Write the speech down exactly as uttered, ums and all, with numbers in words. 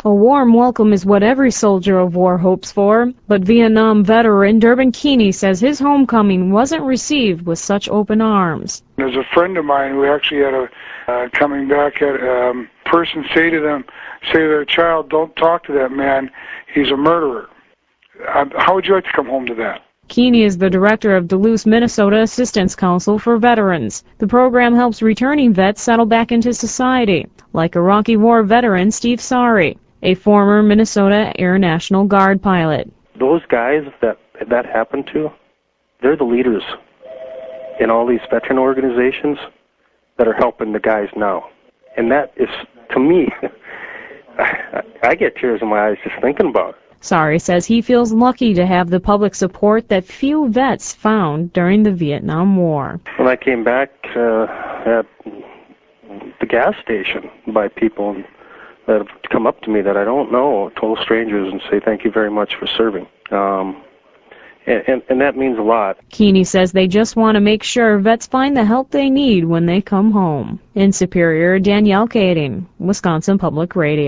A warm welcome is what every soldier of war hopes for, but Vietnam veteran Durbin Keeney says his homecoming wasn't received with such open arms. There's a friend of mine who actually had a uh, coming back at um, person say to them, say to their child, "Don't talk to that man, he's a murderer." Uh, how would you like to come home to that? Keeney is the director of Duluth, Minnesota Assistance Council for Veterans. The program helps returning vets settle back into society, like Iraqi War veteran Steve Sari, a former Minnesota Air National Guard pilot. Those guys that that happened to, they're the leaders in all these veteran organizations that are helping the guys now. And that is, to me, I, I get tears in my eyes just thinking about it. Sari says he feels lucky to have the public support that few vets found during the Vietnam War. When I came back uh, at the gas station by people that have come up to me that I don't know, total strangers, and say thank you very much for serving. Um, and, and, and that means a lot. Keeney says they just want to make sure vets find the help they need when they come home. In Superior, Danielle Kading, Wisconsin Public Radio.